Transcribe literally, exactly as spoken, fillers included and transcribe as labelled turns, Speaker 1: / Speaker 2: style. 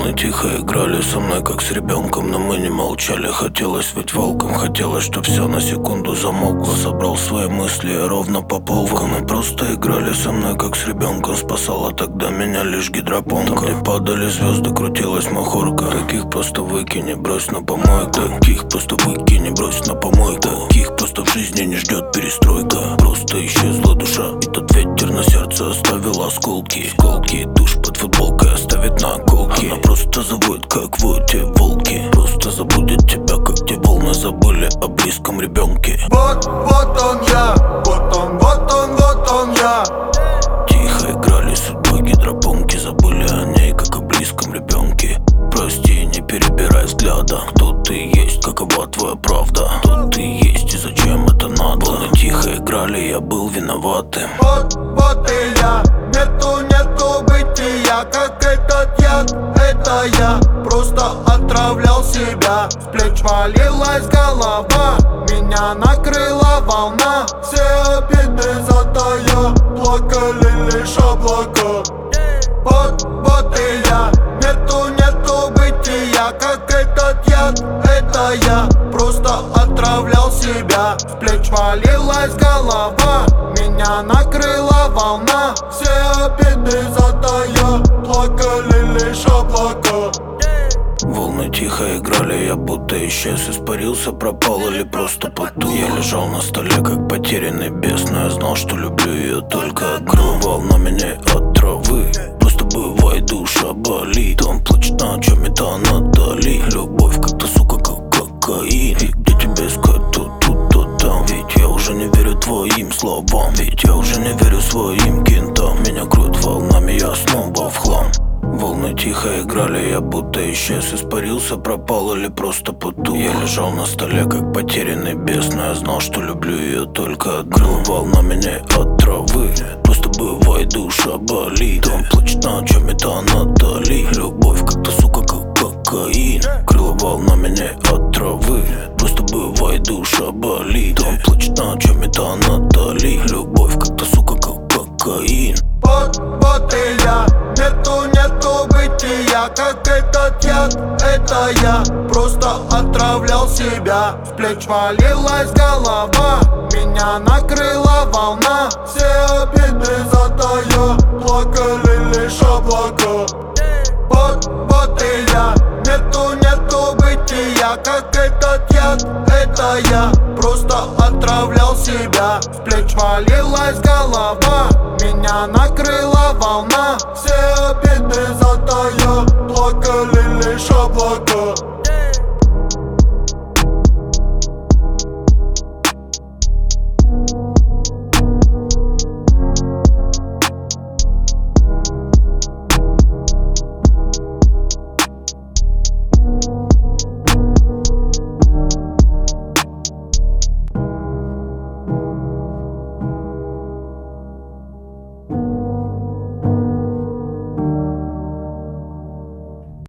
Speaker 1: Волны тихо играли со мной, как с ребенком, но мы не молчали. Хотелось быть волком, хотелось, чтоб все на секунду замолкло. Собрал свои мысли ровно по полкам. Мы просто играли со мной, как с ребенком. Спасала тогда меня лишь гидропонка. Там, где падали звезды, крутилась махорка. Таких просто выкини, брось на помойку. Таких просто выкини, брось на помойку. Таких просто в жизни не ждет перестройка. Просто исчезла душа, и тот ветер на сердце оставил осколки. Сколки, душ под футболкой оставит наколки. Она просто заводит, как воют те волки. Просто забудет тебя, как те волны забыли о близком ребенке.
Speaker 2: Вот, вот он я, вот он, вот он, вот он я.
Speaker 1: Тихо играли судьбой гидропонки, забыли о ней, как о близком ребенке. Прости, не перебирай взгляда. Кто ты есть, какова твоя правда? Кто ты есть и зачем это надо? Волны тихо играли, я был виноватым.
Speaker 2: Вот, вот и я, нету, нету бытия, как этот яд. Это я просто отравлял себя. С плеч валилась голова, меня накрыла волна. Все обиды затая, плакали лишь облака. Вот, вот и я, нету, нету бытия, как этот яд. Это я просто отравлял себя. С плеч валилась голова, меня накрыла волна. Все обиды затая, плакали лишь облака.
Speaker 1: Волны тихо играли, я будто исчез, испарился, пропал или просто потух. Я лежал на столе, как потерянный бес, но я знал, что люблю ее только одну. Волна меня от травы, просто бывает, душа болит. Он плачет, на чем это она дали. Любовь как-то, сука, как кокаин. И где тебя искать, то тут, то там. Ведь я уже не верю твоим словам. Ведь я уже не верю своим кентам. Меня кроет волнами, я снова в хлам. Волны тихо играли, я будто исчез, испарился, пропал или просто потух. Я лежал на столе, как потерянный бес, но я знал, что люблю ее только одну. Волна меня от травы, просто бывает, душа болит. Он плачет, на чем это она дали. Любовь как-то, сука, как кокаин. Крыла волна меня от травы, просто бывает, душа болит. Он плачет, на чем это она дали. Любовь как-то, сука, как кокаин.
Speaker 2: Вот, вот и я, нету, нету бытия, как этот яд. Это я просто отравлял себя. С плеч валилась голова, меня накрыла волна. Все обиды затая, плакали лишь облака. Вот, вот и я, нету, нету бытия, как этот яд. Это я просто отравлял себя. С плеч валилась голова, меня накрыла волна. Все обиды затая, плакали лишь облака.